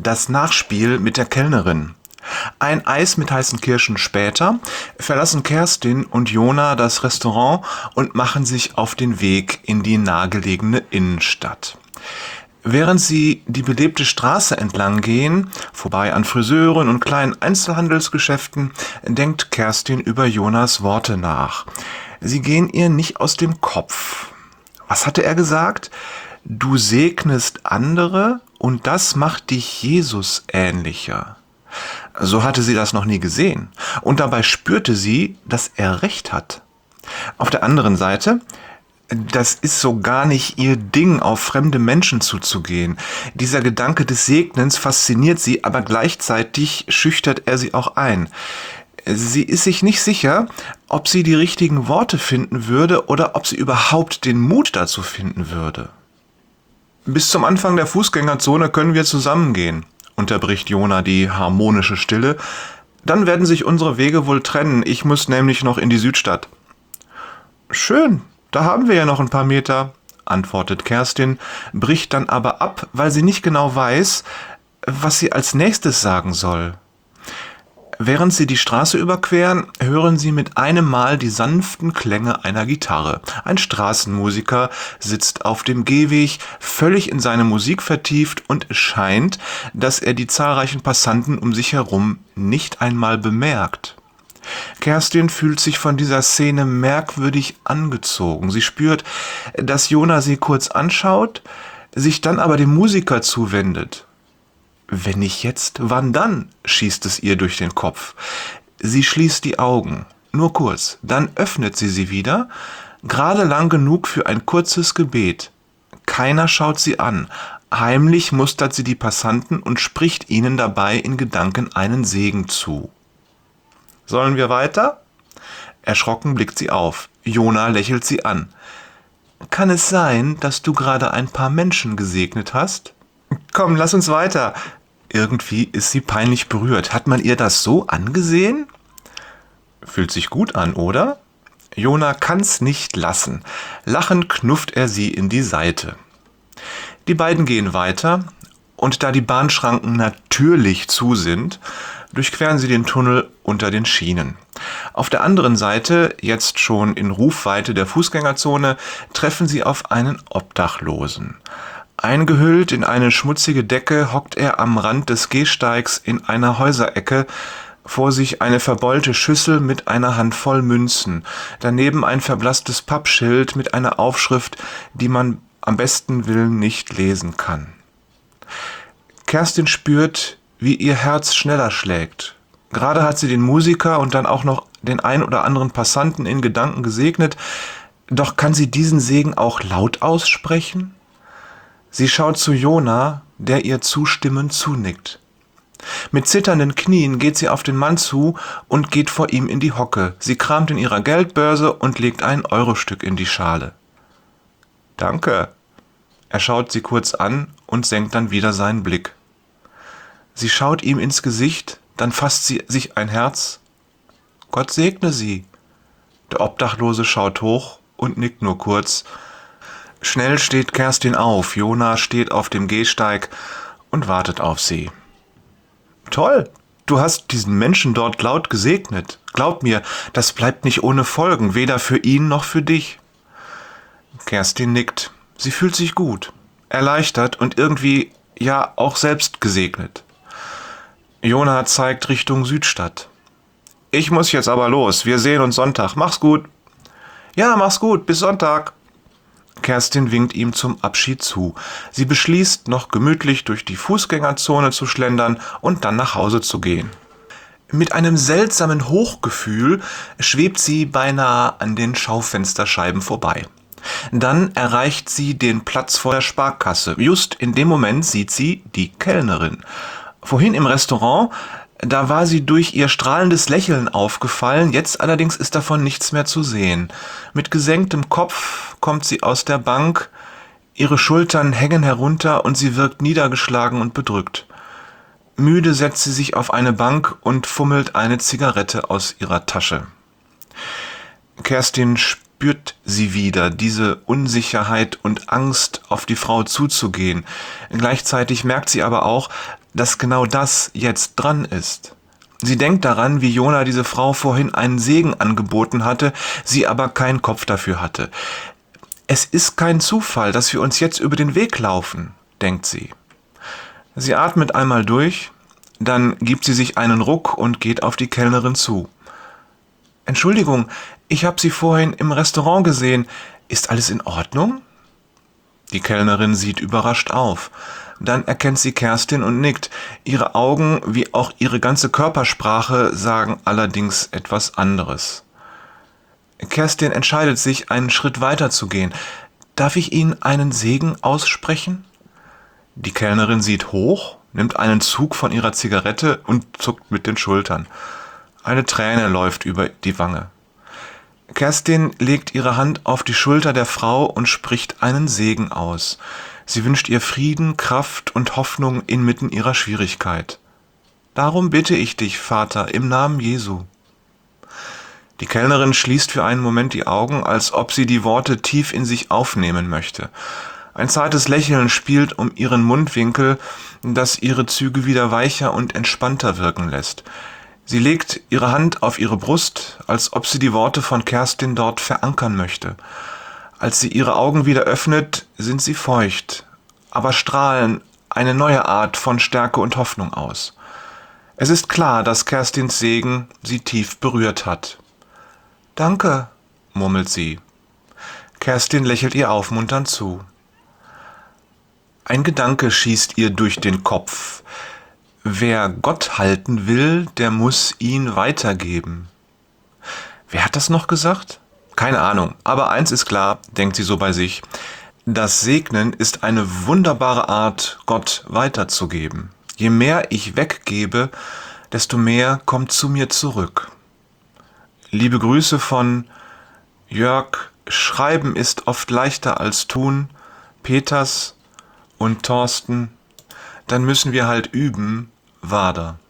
Das Nachspiel mit der Kellnerin. Ein Eis mit heißen Kirschen später verlassen Kerstin und Jona das Restaurant und machen sich auf den Weg in die nahegelegene Innenstadt. Während sie die belebte Straße entlang gehen, vorbei an Friseuren und kleinen Einzelhandelsgeschäften, denkt Kerstin über Jonas Worte nach. Sie gehen ihr nicht aus dem Kopf. Was hatte er gesagt? Du segnest andere und das macht dich Jesus ähnlicher. So hatte sie das noch nie gesehen. Und dabei spürte sie, dass er recht hat. Auf der anderen Seite, das ist so gar nicht ihr Ding, auf fremde Menschen zuzugehen. Dieser Gedanke des Segnens fasziniert sie, aber gleichzeitig schüchtert er sie auch ein. Sie ist sich nicht sicher, ob sie die richtigen Worte finden würde oder ob sie überhaupt den Mut dazu finden würde. Bis zum Anfang der Fußgängerzone können wir zusammengehen, unterbricht Jona die harmonische Stille. Dann werden sich unsere Wege wohl trennen. Ich muss nämlich noch in die Südstadt. Schön, da haben wir ja noch ein paar Meter, antwortet Kerstin, bricht dann aber ab, weil sie nicht genau weiß, was sie als nächstes sagen soll. Während sie die Straße überqueren, hören sie mit einem Mal die sanften Klänge einer Gitarre. Ein Straßenmusiker sitzt auf dem Gehweg, völlig in seine Musik vertieft, und es scheint, dass er die zahlreichen Passanten um sich herum nicht einmal bemerkt. Kerstin fühlt sich von dieser Szene merkwürdig angezogen. Sie spürt, dass Jona sie kurz anschaut, sich dann aber dem Musiker zuwendet. Wenn nicht jetzt, wann dann? Schießt es ihr durch den Kopf. Sie schließt die Augen, nur kurz, dann öffnet sie wieder, gerade lang genug für ein kurzes Gebet. Keiner schaut sie an. Heimlich mustert sie die Passanten und spricht ihnen dabei in Gedanken einen Segen zu. Sollen wir weiter? Erschrocken blickt sie auf. Jona lächelt sie an. Kann es sein, dass du gerade ein paar Menschen gesegnet hast? Komm, lass uns weiter. Irgendwie ist sie peinlich berührt. Hat man ihr das so angesehen? Fühlt sich gut an, oder? Jona kann's nicht lassen. Lachend knufft er sie in die Seite. Die beiden gehen weiter, und da die Bahnschranken natürlich zu sind, durchqueren sie den Tunnel unter den Schienen. Auf der anderen Seite, jetzt schon in Rufweite der Fußgängerzone, treffen sie auf einen Obdachlosen. Eingehüllt in eine schmutzige Decke hockt er am Rand des Gehsteigs in einer Häuserecke, vor sich eine verbeulte Schüssel mit einer Handvoll Münzen, daneben ein verblasstes Pappschild mit einer Aufschrift, die man am besten Willen nicht lesen kann. Kerstin spürt, wie ihr Herz schneller schlägt. Gerade hat sie den Musiker und dann auch noch den ein oder anderen Passanten in Gedanken gesegnet, doch kann sie diesen Segen auch laut aussprechen? Sie schaut zu Jona, der ihr zustimmend zunickt. Mit zitternden Knien geht sie auf den Mann zu und geht vor ihm in die Hocke. Sie kramt in ihrer Geldbörse und legt ein Eurostück in die Schale. Danke. Er schaut sie kurz an und senkt dann wieder seinen Blick. Sie schaut ihm ins Gesicht, dann fasst sie sich ein Herz. Gott segne sie. Der Obdachlose schaut hoch und nickt nur kurz. Schnell steht Kerstin auf. Jona steht auf dem Gehsteig und wartet auf sie. Toll, du hast diesen Menschen dort laut gesegnet. Glaub mir, das bleibt nicht ohne Folgen, weder für ihn noch für dich. Kerstin nickt. Sie fühlt sich gut, erleichtert und irgendwie, ja, auch selbst gesegnet. Jona zeigt Richtung Südstadt. Ich muss jetzt aber los. Wir sehen uns Sonntag. Mach's gut. Ja, mach's gut. Bis Sonntag. Kerstin winkt ihm zum Abschied zu. Sie beschließt, noch gemütlich durch die Fußgängerzone zu schlendern und dann nach Hause zu gehen. Mit einem seltsamen Hochgefühl schwebt sie beinahe an den Schaufensterscheiben vorbei. Dann erreicht sie den Platz vor der Sparkasse. Just in dem Moment sieht sie die Kellnerin. Vorhin im Restaurant, da war sie durch ihr strahlendes Lächeln aufgefallen, jetzt allerdings ist davon nichts mehr zu sehen. Mit gesenktem Kopf kommt sie aus der Bank, ihre Schultern hängen herunter und sie wirkt niedergeschlagen und bedrückt. Müde setzt sie sich auf eine Bank und fummelt eine Zigarette aus ihrer Tasche. Kerstin spürt sie wieder, diese Unsicherheit und Angst, auf die Frau zuzugehen. Gleichzeitig merkt sie aber auch, dass genau das jetzt dran ist. Sie denkt daran, wie Jona diese Frau vorhin einen Segen angeboten hatte, sie aber keinen Kopf dafür hatte. Es ist kein Zufall, dass wir uns jetzt über den Weg laufen, denkt sie. Sie atmet einmal durch, dann gibt sie sich einen Ruck und geht auf die Kellnerin zu. »Entschuldigung, ich habe Sie vorhin im Restaurant gesehen. Ist alles in Ordnung?« Die Kellnerin sieht überrascht auf. Dann erkennt sie Kerstin und nickt. Ihre Augen wie auch ihre ganze Körpersprache sagen allerdings etwas anderes. Kerstin entscheidet sich, einen Schritt weiter zu gehen. »Darf ich Ihnen einen Segen aussprechen?« Die Kellnerin sieht hoch, nimmt einen Zug von ihrer Zigarette und zuckt mit den Schultern. Eine Träne läuft über die Wange. Kerstin legt ihre Hand auf die Schulter der Frau und spricht einen Segen aus. Sie wünscht ihr Frieden, Kraft und Hoffnung inmitten ihrer Schwierigkeit. »Darum bitte ich dich, Vater, im Namen Jesu.« Die Kellnerin schließt für einen Moment die Augen, als ob sie die Worte tief in sich aufnehmen möchte. Ein zartes Lächeln spielt um ihren Mundwinkel, das ihre Züge wieder weicher und entspannter wirken lässt. Sie legt ihre Hand auf ihre Brust, als ob sie die Worte von Kerstin dort verankern möchte. Als sie ihre Augen wieder öffnet, sind sie feucht, aber strahlen eine neue Art von Stärke und Hoffnung aus. Es ist klar, dass Kerstins Segen sie tief berührt hat. »Danke«, murmelt sie. Kerstin lächelt ihr aufmunternd zu. Ein Gedanke schießt ihr durch den Kopf. Wer Gott halten will, der muss ihn weitergeben. Wer hat das noch gesagt? Keine Ahnung, aber eins ist klar, denkt sie so bei sich. Das Segnen ist eine wunderbare Art, Gott weiterzugeben. Je mehr ich weggebe, desto mehr kommt zu mir zurück. Liebe Grüße von Jörg, Schreiben ist oft leichter als tun, Peters und Thorsten. Dann müssen wir halt üben, Wader.